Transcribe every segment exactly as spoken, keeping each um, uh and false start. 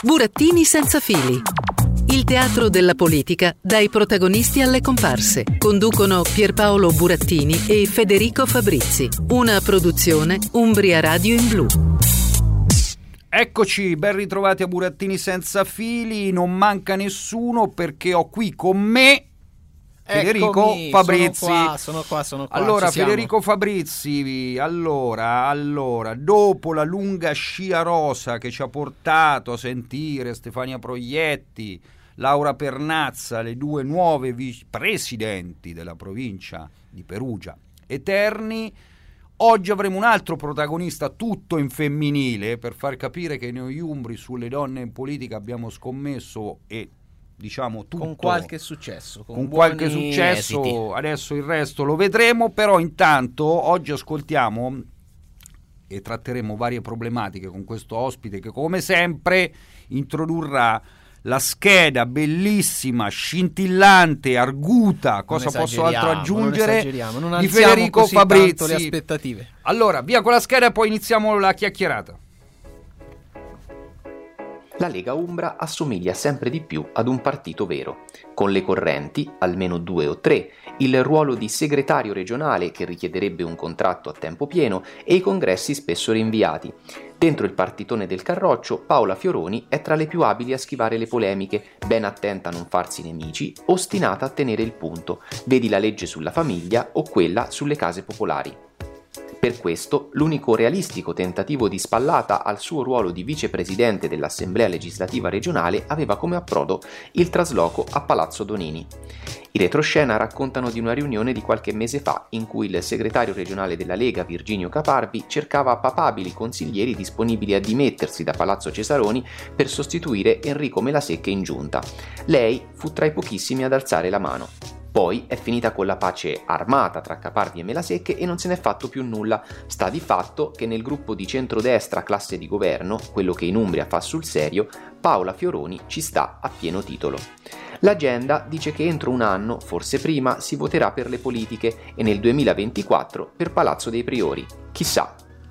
Burattini senza fili. Il teatro della politica dai protagonisti alle comparse. Conducono Pierpaolo Burattini e Federico Fabrizi. Una produzione Umbria Radio in Blu. Eccoci, ben ritrovati a Burattini senza fili. Non manca nessuno perché ho qui con me Federico Eccomi, Fabrizi. Sono qua, sono qua, sono qua. Allora, ci siamo. Federico Fabrizi, allora, allora, dopo la lunga scia rosa che ci ha portato a sentire Stefania Proietti, Laura Pernazza, le due nuove vice presidenti della provincia di Perugia, eterni, oggi avremo un altro protagonista tutto in femminile per far capire che noi umbri sulle donne in politica abbiamo scommesso e diciamo tutto con qualche successo, con, con qualche buoni successo esiti. Adesso il resto lo vedremo, però intanto oggi ascoltiamo e tratteremo varie problematiche con questo ospite che come sempre introdurrà la scheda bellissima, scintillante, arguta, cosa posso altro aggiungere, non non di Federico così Fabrizi. tanto le aspettative. Allora, via con la scheda e poi iniziamo la chiacchierata. La Lega Umbra assomiglia sempre di più ad un partito vero, con le correnti, almeno due o tre, il ruolo di segretario regionale che richiederebbe un contratto a tempo pieno e i congressi spesso rinviati. Dentro il partitone del Carroccio, Paola Fioroni è tra le più abili a schivare le polemiche, ben attenta a non farsi nemici, ostinata a tenere il punto, vedi la legge sulla famiglia o quella sulle case popolari. Per questo, l'unico realistico tentativo di spallata al suo ruolo di vicepresidente dell'Assemblea legislativa regionale aveva come approdo il trasloco a Palazzo Donini. I retroscena raccontano di una riunione di qualche mese fa in cui il segretario regionale della Lega Virginio Caparvi cercava papabili consiglieri disponibili a dimettersi da Palazzo Cesaroni per sostituire Enrico Melasecche in giunta. Lei fu tra i pochissimi ad alzare la mano. Poi è finita con la pace armata tra Caparvi e Melasecche e non se n'è fatto più nulla. Sta di fatto che nel gruppo di centrodestra classe di governo, quello che in Umbria fa sul serio, Paola Fioroni ci sta a pieno titolo. L'agenda dice che entro un anno, forse prima, si voterà per le politiche e nel duemilaventiquattro per Palazzo dei Priori. Chissà.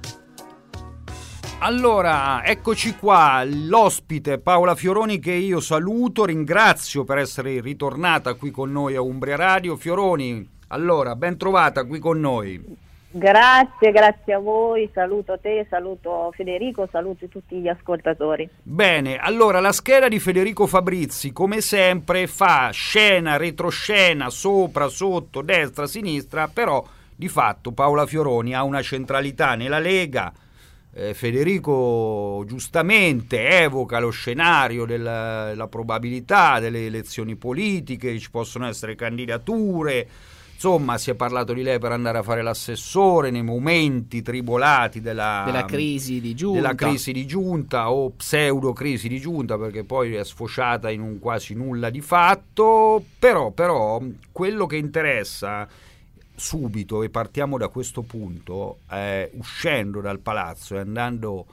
Allora, eccoci qua, l'ospite Paola Fioroni che io saluto, ringrazio per essere ritornata qui con noi a Umbria Radio. Fioroni, allora, ben trovata qui con noi. Grazie, grazie a voi, saluto te, saluto Federico, saluto tutti gli ascoltatori. Bene, allora la scheda di Federico Fabrizi come sempre fa scena, retroscena, sopra, sotto, destra, sinistra, però di fatto Paola Fioroni ha una centralità nella Lega. Eh, Federico giustamente evoca lo scenario della, della probabilità delle elezioni politiche, ci possono essere candidature, insomma si è parlato di lei per andare a fare l'assessore nei momenti tribolati della, della crisi di giunta della crisi di giunta o pseudo crisi di giunta, perché poi è sfociata in un quasi nulla di fatto. Però, però quello che interessa subito, e partiamo da questo punto, eh, uscendo dal palazzo e andando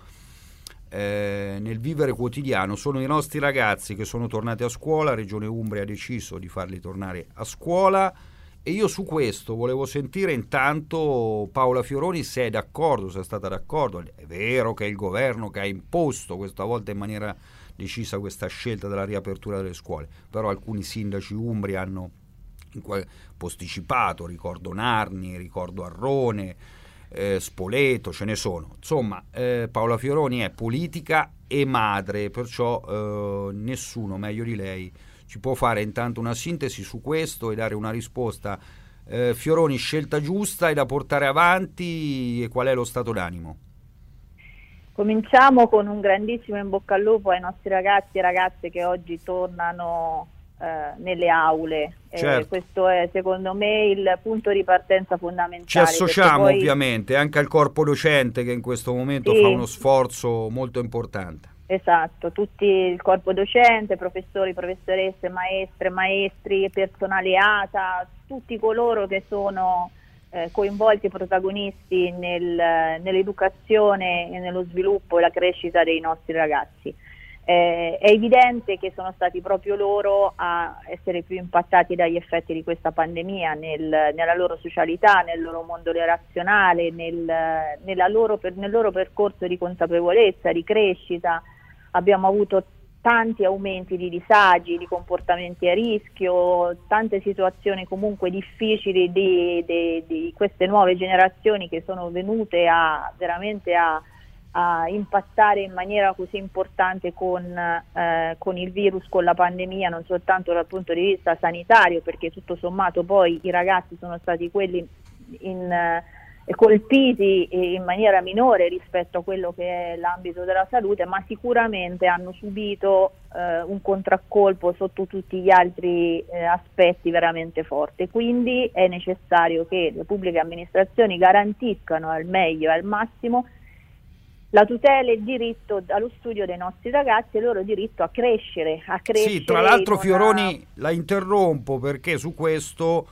eh, nel vivere quotidiano, sono i nostri ragazzi che sono tornati a scuola. Regione Umbria ha deciso di farli tornare a scuola e io su questo volevo sentire intanto Paola Fioroni se è d'accordo, se è stata d'accordo. È vero che è il governo che ha imposto questa volta in maniera decisa questa scelta della riapertura delle scuole, però alcuni sindaci umbri hanno posticipato, ricordo Narni, ricordo Arrone, eh, Spoleto, ce ne sono. Insomma, eh, Paola Fioroni è politica e madre, perciò eh, nessuno meglio di lei ci può fare intanto una sintesi su questo e dare una risposta. Eh, Fioroni, scelta giusta e da portare avanti, e qual è lo stato d'animo? Cominciamo con un grandissimo in bocca al lupo ai nostri ragazzi e ragazze che oggi tornano eh, nelle aule. Certo. Eh, questo è secondo me il punto di partenza fondamentale. Ci associamo poi, ovviamente anche al corpo docente che in questo momento sì, fa uno sforzo molto importante. Esatto, tutti il corpo docente, professori, professoresse, maestre, maestri, personale A T A, tutti coloro che sono eh, coinvolti e protagonisti nel, nell'educazione e nello sviluppo e la crescita dei nostri ragazzi. Eh, è evidente che sono stati proprio loro a essere più impattati dagli effetti di questa pandemia nel, nella loro socialità, nel loro mondo relazionale, nel, nella loro, per, nel loro percorso di consapevolezza, di crescita. Abbiamo avuto tanti aumenti di disagi, di comportamenti a rischio, tante situazioni comunque difficili di, di, di queste nuove generazioni che sono venute a veramente a, a impattare in maniera così importante con, eh, con il virus, con la pandemia, non soltanto dal punto di vista sanitario, perché tutto sommato poi i ragazzi sono stati quelli in eh, colpiti in maniera minore rispetto a quello che è l'ambito della salute, ma sicuramente hanno subito eh, un contraccolpo sotto tutti gli altri eh, aspetti veramente forte. Quindi è necessario che le pubbliche amministrazioni garantiscano al meglio e al massimo la tutela e il diritto allo studio dei nostri ragazzi e il loro diritto a crescere, a crescere. Sì, tra l'altro una... Fioroni, la interrompo perché su questo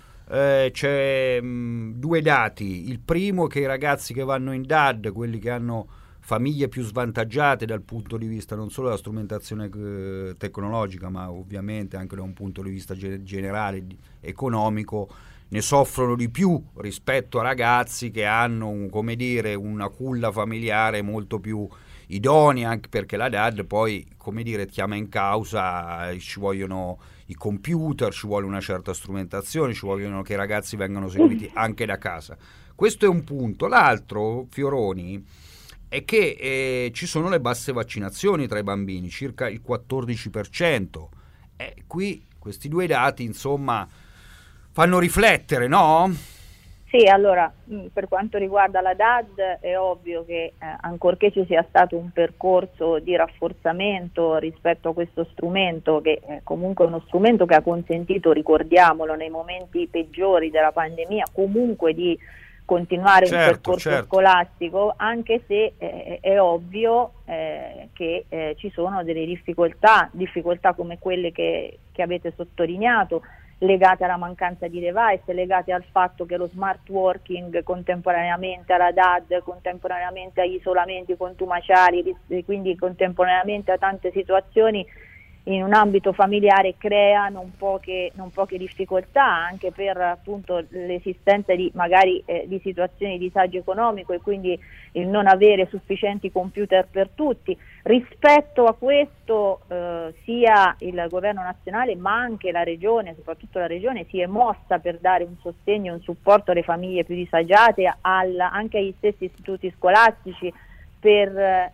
Eh, c'è mh, due dati. Il primo è che i ragazzi che vanno in D A D, quelli che hanno famiglie più svantaggiate dal punto di vista non solo della strumentazione eh, tecnologica, ma ovviamente anche da un punto di vista ge- generale di, economico, ne soffrono di più rispetto a ragazzi che hanno un, come dire, una culla familiare molto più idonea, anche perché la D A D poi, come dire, chiama in causa, eh, ci vogliono i computer, ci vuole una certa strumentazione, ci vogliono che i ragazzi vengano seguiti anche da casa. Questo è un punto. L'altro, Fioroni, è che eh, ci sono le basse vaccinazioni tra i bambini, circa il quattordici per cento. E qui questi due dati, insomma, fanno riflettere, no? Sì, allora, per quanto riguarda la D A D è ovvio che eh, ancorché ci sia stato un percorso di rafforzamento rispetto a questo strumento, che è comunque uno strumento che ha consentito, ricordiamolo, nei momenti peggiori della pandemia, comunque di continuare certo, un percorso certo. scolastico, anche se eh, è ovvio eh, che eh, ci sono delle difficoltà, difficoltà come quelle che, che avete sottolineato, legate alla mancanza di device, legate al fatto che lo smart working contemporaneamente alla D A D, contemporaneamente agli isolamenti contumaciali, quindi contemporaneamente a tante situazioni in un ambito familiare crea non poche, non poche difficoltà anche per appunto l'esistenza di magari eh, di situazioni di disagio economico e quindi il non avere sufficienti computer per tutti. Rispetto a questo eh, sia il governo nazionale ma anche la regione, soprattutto la regione, si è mossa per dare un sostegno e un supporto alle famiglie più disagiate, al, anche agli stessi istituti scolastici, Per,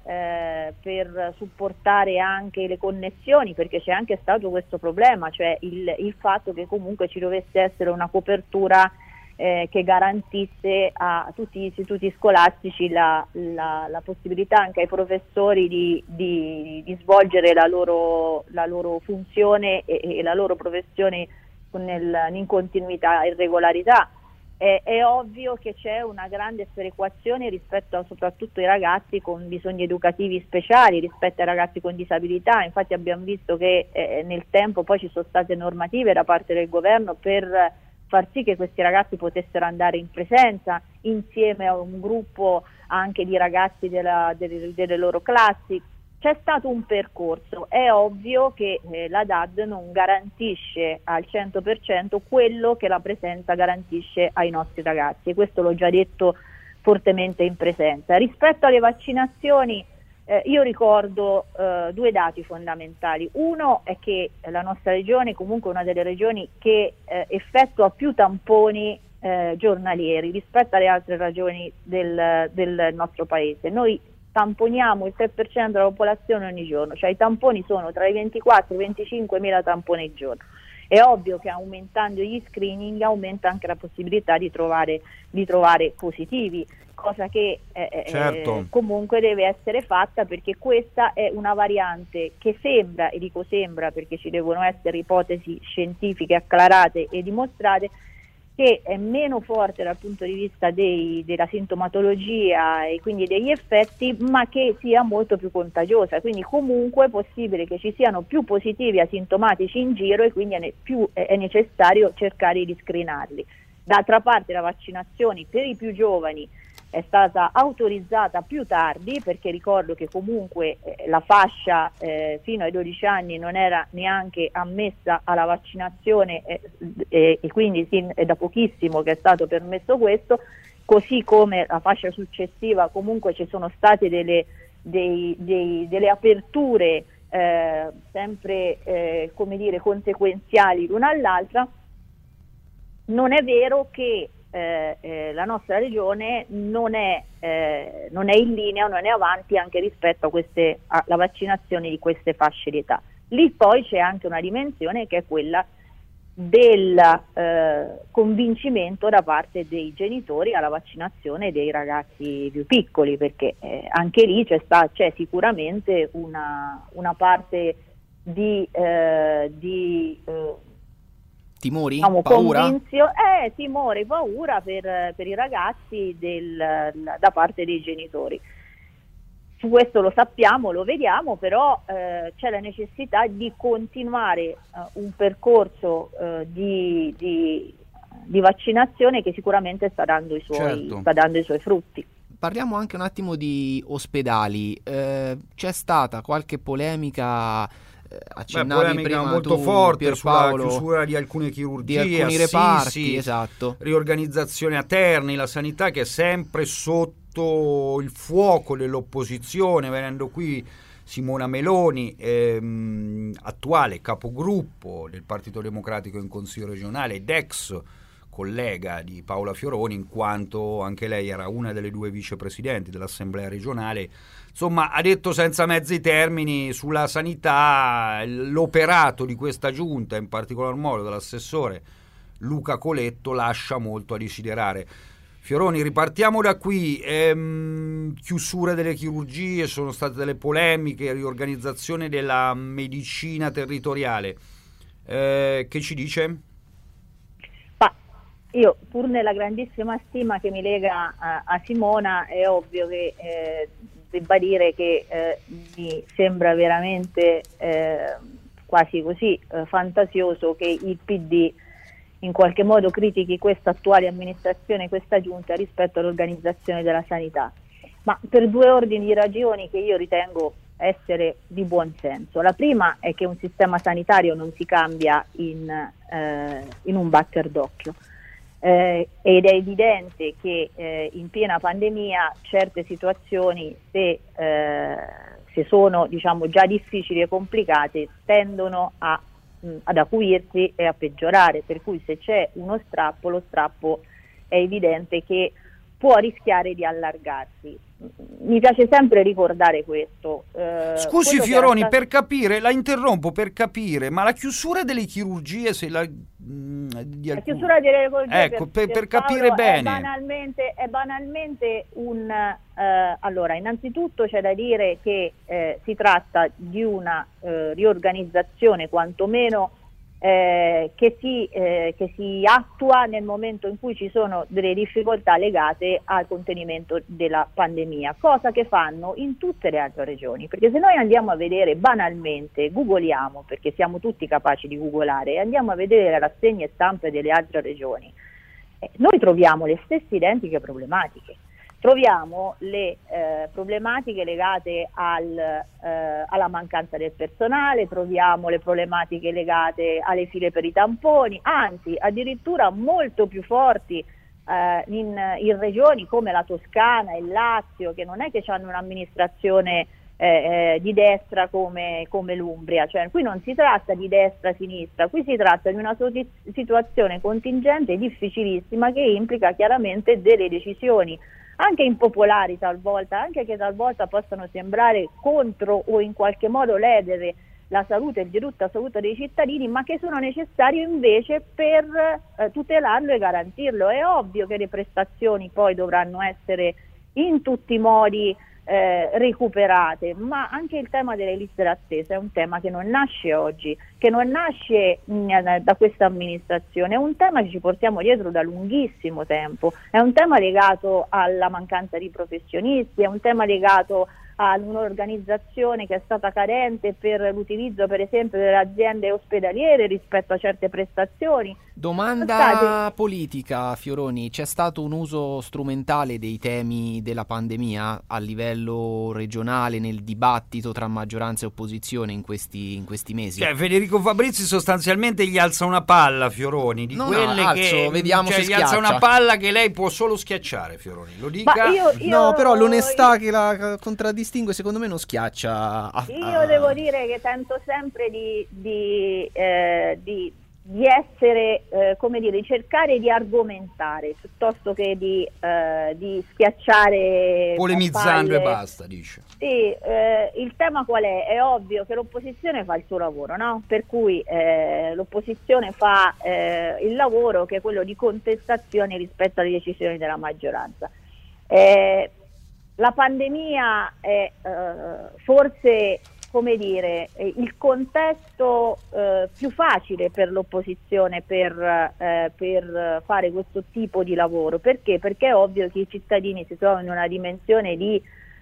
eh, per supportare anche le connessioni, perché c'è anche stato questo problema, cioè il, il fatto che comunque ci dovesse essere una copertura eh, che garantisse a tutti gli istituti scolastici la, la, la possibilità anche ai professori di, di, di svolgere la loro, la loro funzione e, e la loro professione nel, in continuità e regolarità. È, è ovvio che c'è una grande sperequazione rispetto a soprattutto ai ragazzi con bisogni educativi speciali, rispetto ai ragazzi con disabilità. Infatti abbiamo visto che eh, nel tempo poi ci sono state normative da parte del governo per far sì che questi ragazzi potessero andare in presenza insieme a un gruppo anche di ragazzi della, delle, delle loro classi. C'è stato un percorso, è ovvio che eh, la D A D non garantisce al cento per cento quello che la presenza garantisce ai nostri ragazzi e questo l'ho già detto fortemente in presenza. Rispetto alle vaccinazioni eh, io ricordo eh, due dati fondamentali. Uno è che la nostra regione è comunque una delle regioni che eh, effettua più tamponi eh, giornalieri rispetto alle altre regioni del, del nostro paese. Noi tamponiamo il tre per cento della popolazione ogni giorno, cioè i tamponi sono tra i ventiquattro e i venticinque mila tamponi al giorno. È ovvio che aumentando gli screening aumenta anche la possibilità di trovare, di trovare positivi, cosa che eh, certo. eh, comunque deve essere fatta perché questa è una variante che sembra, e dico sembra perché ci devono essere ipotesi scientifiche acclarate e dimostrate, che è meno forte dal punto di vista dei, della sintomatologia e quindi degli effetti, ma che sia molto più contagiosa, quindi comunque è possibile che ci siano più positivi asintomatici in giro e quindi è, più, è necessario cercare di screenarli. D'altra parte la vaccinazione per i più giovani è stata autorizzata più tardi, perché ricordo che comunque eh, la fascia eh, fino ai dodici anni non era neanche ammessa alla vaccinazione eh, eh, e quindi sì, è da pochissimo che è stato permesso questo, così come la fascia successiva comunque ci sono state delle, dei, dei, delle aperture eh, sempre eh, come dire conseguenziali l'una all'altra, non è vero che eh, eh, la nostra regione non è, eh, non è in linea, non è avanti anche rispetto a queste, alla vaccinazione di queste fasce di età. Lì poi c'è anche una dimensione che è quella del eh, convincimento da parte dei genitori alla vaccinazione dei ragazzi più piccoli, perché eh, anche lì c'è, sta, c'è sicuramente una, una parte di, eh, di eh, timori, diciamo, paura? convinzio- eh, timore, paura per, per i ragazzi del, da parte dei genitori. Su questo lo sappiamo, lo vediamo, però eh, c'è la necessità di continuare eh, un percorso eh, di, di, di vaccinazione che sicuramente sta dando i suoi, certo. sta dando i suoi frutti. Parliamo anche un attimo di ospedali. Eh, c'è stata qualche polemica, eh, accennavi Beh, polemica prima molto tu, forte Pierpaolo, sulla chiusura di alcune chirurgie, di alcuni assisi, reparti, esatto. riorganizzazione a Terni, la sanità che è sempre sotto il fuoco dell'opposizione, venendo qui Simona Meloni, ehm, attuale capogruppo del Partito Democratico in Consiglio regionale ed ex collega di Paola Fioroni, in quanto anche lei era una delle due vicepresidenti dell'Assemblea regionale. Insomma, ha detto senza mezzi termini sulla sanità, l'operato di questa giunta, in particolar modo dell'assessore Luca Coletto, lascia molto a desiderare. Fioroni, ripartiamo da qui. Ehm, chiusure delle chirurgie, sono state delle polemiche, riorganizzazione della medicina territoriale. Eh, che ci dice? Ma io, pur nella grandissima stima che mi lega a, a Simona, è ovvio che eh, debba dire che eh, mi sembra veramente eh, quasi così eh, fantasioso che il P D in qualche modo critichi questa attuale amministrazione, questa giunta rispetto all'organizzazione della sanità, ma per due ordini di ragioni che io ritengo essere di buon senso. La prima è che un sistema sanitario non si cambia in, eh, in un batter d'occhio, eh, ed è evidente che eh, in piena pandemia certe situazioni, se, eh, se sono diciamo già difficili e complicate, tendono a ad acuirsi e a peggiorare, per cui se c'è uno strappo, lo strappo è evidente che può rischiare di allargarsi. Mi piace sempre ricordare questo. Eh, Scusi Fioroni, stato... per capire, la interrompo per capire, ma la chiusura delle chirurgie, se la, mh, di la alcun... chiusura delle chirurgie, ecco, per, per, per Paolo, capire bene, è banalmente, è banalmente un eh, allora, innanzitutto c'è da dire che eh, si tratta di una eh, riorganizzazione quantomeno Eh, che, si, eh, che si attua nel momento in cui ci sono delle difficoltà legate al contenimento della pandemia, cosa che fanno in tutte le altre regioni, perché se noi andiamo a vedere banalmente, googoliamo, perché siamo tutti capaci di googolare, e andiamo a vedere le rassegne stampe delle altre regioni, eh, noi troviamo le stesse identiche problematiche. Troviamo le eh, problematiche legate al, eh, alla mancanza del personale, troviamo le problematiche legate alle file per i tamponi, anzi addirittura molto più forti eh, in, in regioni come la Toscana e il Lazio, che non è che hanno un'amministrazione eh, eh, di destra come, come l'Umbria, cioè qui non si tratta di destra-sinistra, qui si tratta di una situazione contingente difficilissima che implica chiaramente delle decisioni anche impopolari talvolta, anche che talvolta possano sembrare contro o in qualche modo ledere la salute, il diritto alla salute dei cittadini, ma che sono necessarie invece per eh, tutelarlo e garantirlo. È ovvio che le prestazioni poi dovranno essere in tutti i modi eh, recuperate, ma anche il tema delle liste d'attesa è un tema che non nasce oggi, che non nasce mh, da questa amministrazione, è un tema che ci portiamo dietro da lunghissimo tempo, è un tema legato alla mancanza di professionisti, è un tema legato a un'organizzazione che è stata carente per l'utilizzo per esempio delle aziende ospedaliere rispetto a certe prestazioni. Domanda State... politica, Fioroni, c'è stato un uso strumentale dei temi della pandemia a livello regionale nel dibattito tra maggioranza e opposizione in questi, in questi mesi? Cioè, Federico Fabrizi sostanzialmente gli alza una palla, Fioroni, di no, quelle no, che alzo, vediamo cioè, se gli alza schiaccia. una palla che lei può solo schiacciare, Fioroni, lo dica. Ma io, io, no, però l'onestà io... che la contraddistingue contraddistingue, secondo me non schiaccia. A, a... Io devo dire che tento sempre di, di, eh, di, di essere, eh, come dire, di cercare di argomentare piuttosto che di, eh, di schiacciare. Polemizzando palle. E basta, dice. Sì, eh, il tema qual è? È ovvio che l'opposizione fa il suo lavoro, no? Per cui eh, l'opposizione fa eh, il lavoro che è quello di contestazione rispetto alle decisioni della maggioranza. Eh, la pandemia è eh, forse, come dire, il contesto eh, più facile per l'opposizione per, eh, per fare questo tipo di lavoro. Perché? Perché è ovvio che i cittadini si trovano in una dimensione di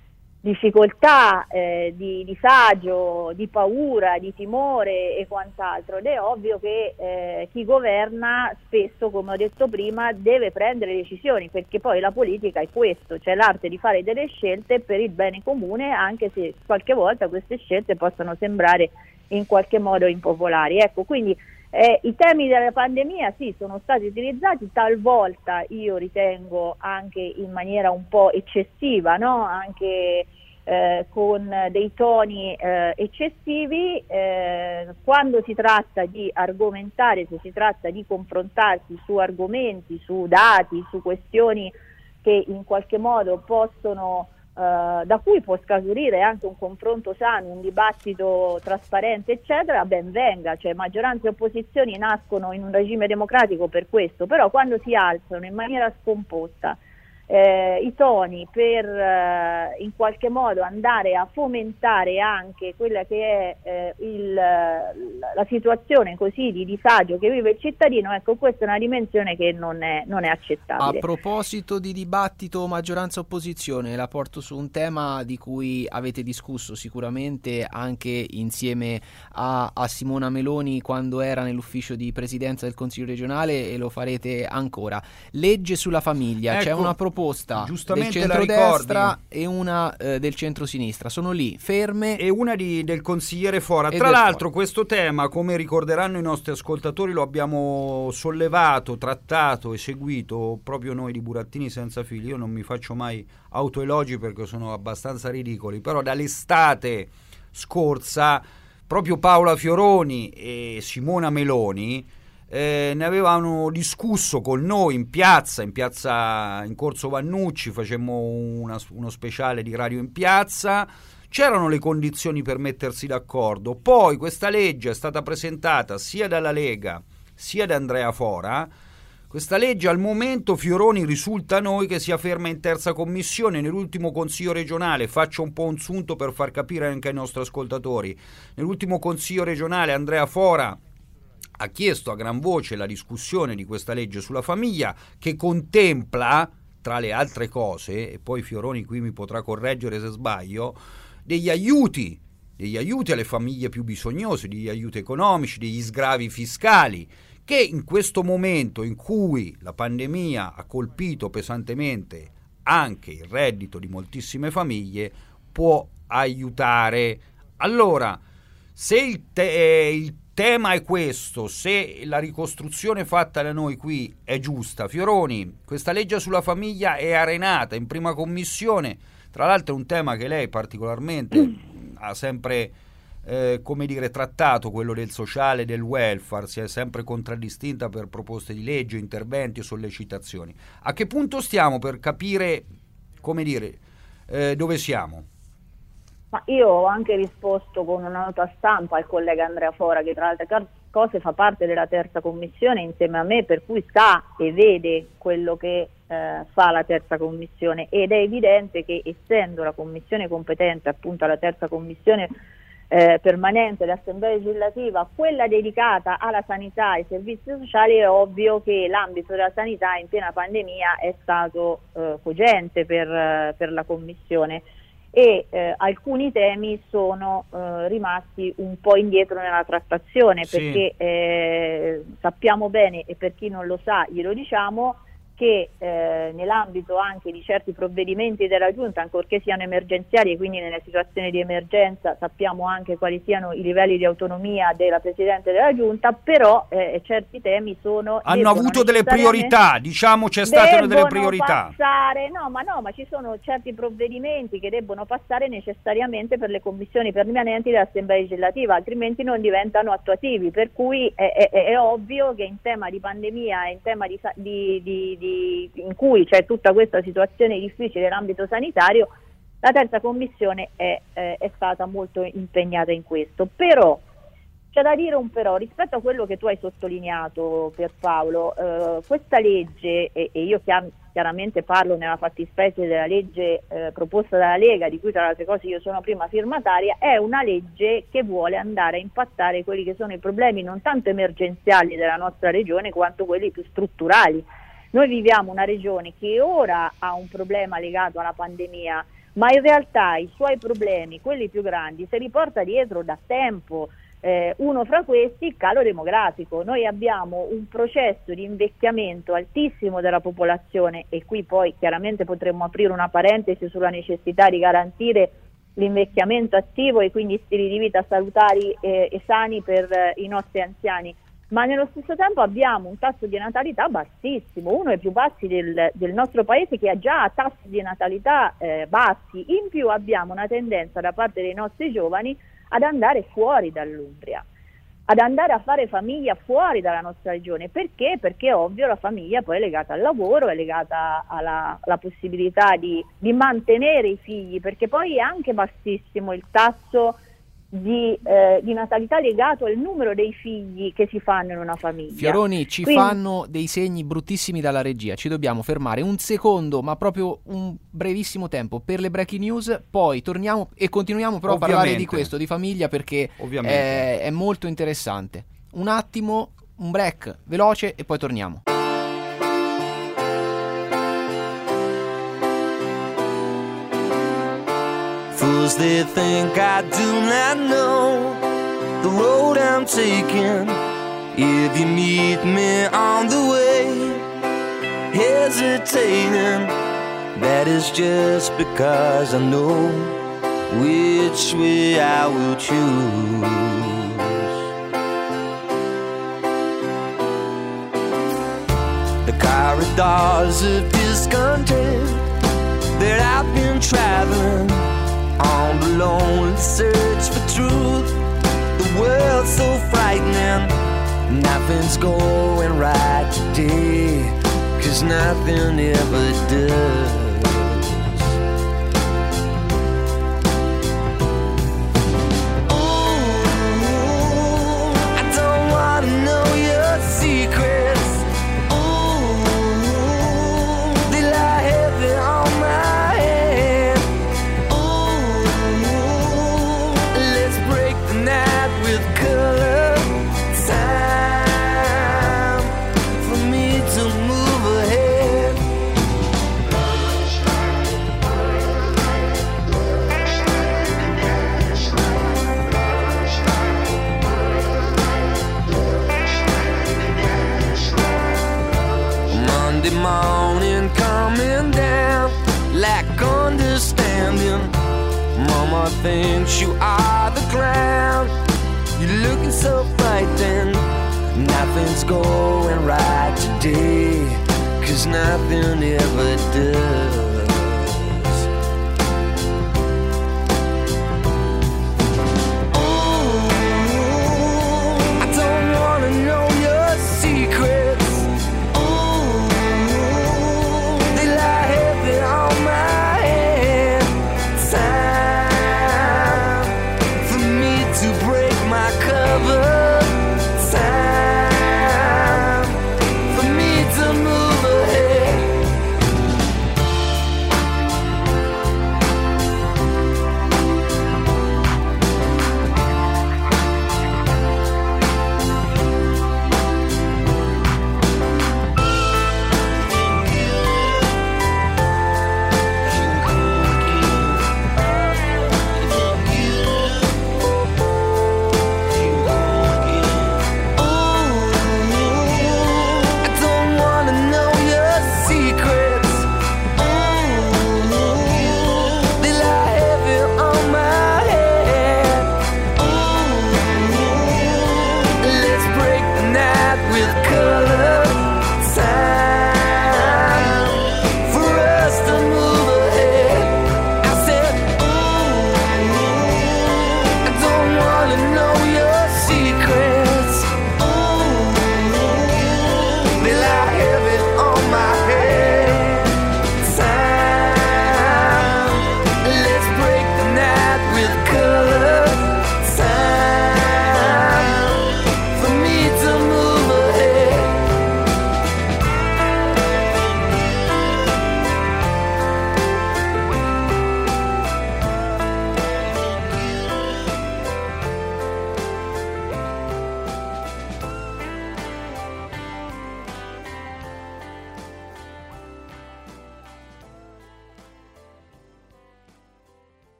difficoltà, eh, di disagio, di paura, di timore e quant'altro, ed è ovvio che eh, chi governa spesso, come ho detto prima, deve prendere decisioni, perché poi la politica è questo, cioè l'arte di fare delle scelte per il bene comune, anche se qualche volta queste scelte possono sembrare in qualche modo impopolari. Ecco, quindi Eh, i temi della pandemia sì, sono stati utilizzati talvolta, io ritengo anche in maniera un po' eccessiva, no? Anche eh, con dei toni eh, eccessivi, eh, quando si tratta di argomentare, se si tratta di confrontarsi su argomenti, su dati, su questioni che in qualche modo possono Uh, da cui può scaturire anche un confronto sano, un dibattito trasparente, eccetera, ben venga, cioè maggioranza e opposizioni nascono in un regime democratico per questo, però quando si alzano in maniera scomposta eh, i toni per eh, in qualche modo andare a fomentare anche quella che è eh, il, la situazione così di disagio che vive il cittadino, ecco, questa è una dimensione che non è, non è accettabile. A proposito di dibattito maggioranza-opposizione, la porto su un tema di cui avete discusso sicuramente anche insieme a, a Simona Meloni quando era nell'ufficio di presidenza del Consiglio regionale, e lo farete ancora. Legge sulla famiglia, ecco, c'è una proposta del centrodestra e una eh, del centrosinistra, sono lì ferme, e una di, del consigliere Fora. E Tra l'altro Fora. Questo tema, come ricorderanno i nostri ascoltatori, lo abbiamo sollevato, trattato e seguito proprio noi di Burattini Senza Fili. Io non mi faccio mai autoelogi perché sono abbastanza ridicoli, però dall'estate scorsa proprio Paola Fioroni e Simona Meloni Eh, ne avevano discusso con noi in piazza, in piazza in Corso Vannucci, facemmo una, uno speciale di Radio in Piazza, c'erano le condizioni per mettersi d'accordo, poi questa legge è stata presentata sia dalla Lega sia da Andrea Fora. Questa legge al momento, Fioroni, risulta a noi che sia ferma in terza commissione. Nell'ultimo consiglio regionale, faccio un po' un sunto per far capire anche ai nostri ascoltatori, nell'ultimo consiglio regionale Andrea Fora ha chiesto a gran voce la discussione di questa legge sulla famiglia, che contempla, tra le altre cose, e poi Fioroni qui mi potrà correggere se sbaglio, degli aiuti, degli aiuti alle famiglie più bisognose, degli aiuti economici, degli sgravi fiscali, che in questo momento in cui la pandemia ha colpito pesantemente anche il reddito di moltissime famiglie, può aiutare. Allora, se il, te- il tema è questo, se la ricostruzione fatta da noi qui è giusta, Fioroni, questa legge sulla famiglia è arenata in prima commissione, tra l'altro è un tema che lei particolarmente ha sempre eh, come dire trattato, quello del sociale e del welfare, si è sempre contraddistinta per proposte di legge, interventi o sollecitazioni. A che punto stiamo per capire, come dire, eh, dove siamo? Ma io ho anche risposto con una nota stampa al collega Andrea Fora, che tra le altre cose fa parte della terza commissione insieme a me, per cui sa e vede quello che eh, fa la terza commissione, ed è evidente che, essendo la commissione competente, appunto la terza commissione eh, permanente dell'Assemblea legislativa, quella dedicata alla sanità e ai servizi sociali, è ovvio che l'ambito della sanità in piena pandemia è stato eh, cogente per, per la commissione, e eh, alcuni temi sono eh, rimasti un po' indietro nella trattazione, sì. perché eh, sappiamo bene, e per chi non lo sa glielo diciamo, che eh, nell'ambito anche di certi provvedimenti della Giunta, ancorché siano emergenziali e quindi nelle situazioni di emergenza sappiamo anche quali siano i livelli di autonomia della Presidente della Giunta, però eh, certi temi sono... Hanno avuto delle priorità, diciamo c'è stato delle priorità. Passare, no, ma no, ma ci sono certi provvedimenti che debbono passare necessariamente per le commissioni permanenti dell'Assemblea legislativa, altrimenti non diventano attuativi, per cui è, è, è ovvio che in tema di pandemia e in tema di, di, di, di in cui c'è tutta questa situazione difficile nell'ambito sanitario, la terza commissione è, eh, è stata molto impegnata in questo. Però c'è da dire un però rispetto a quello che tu hai sottolineato, Pierpaolo, eh, questa legge, e, e io chiam, chiaramente parlo nella fattispecie della legge eh, proposta dalla Lega, di cui tra le altre cose io sono prima firmataria, è una legge che vuole andare a impattare quelli che sono i problemi non tanto emergenziali della nostra regione quanto quelli più strutturali. Noi viviamo una regione che ora ha un problema legato alla pandemia, ma in realtà i suoi problemi, quelli più grandi, se li porta dietro da tempo. Eh, uno fra questi, il calo demografico. Noi abbiamo un processo di invecchiamento altissimo della popolazione, e qui poi chiaramente potremmo aprire una parentesi sulla necessità di garantire l'invecchiamento attivo e quindi stili di vita salutari eh, e sani per eh, i nostri anziani. Ma nello stesso tempo abbiamo un tasso di natalità bassissimo, uno dei più bassi del, del nostro paese, che ha già tassi di natalità eh, bassi. In più abbiamo una tendenza da parte dei nostri giovani ad andare fuori dall'Umbria, ad andare a fare famiglia fuori dalla nostra regione. Perché? Perché ovvio la famiglia poi è legata al lavoro, è legata alla, alla possibilità di, di mantenere i figli, perché poi è anche bassissimo il tasso Di, eh, di natalità legato al numero dei figli che si fanno in una famiglia. Fioroni, ci Quindi... fanno dei segni bruttissimi dalla regia, ci dobbiamo fermare un secondo, ma proprio un brevissimo tempo per le breaking news, poi torniamo e continuiamo però Ovviamente. a parlare di questo, di famiglia, perché è, è molto interessante. Un attimo, un break veloce e poi torniamo. Fools, they think I do not know the road I'm taking. If you meet me on the way, hesitating, that is just because I know which way I will choose. The corridors of discontent that I've been traveling on the lonely search for truth. The world's so frightening, nothing's going right today, 'cause nothing ever does. Ooh, I don't wanna know your secrets. Ooh, they lie heavy on my head. With color, time for me to move ahead. Monday morning coming down, lack understanding. Mama thinks you are the clown. You're looking so frightened. Nothing's going right today, 'cause nothing ever does.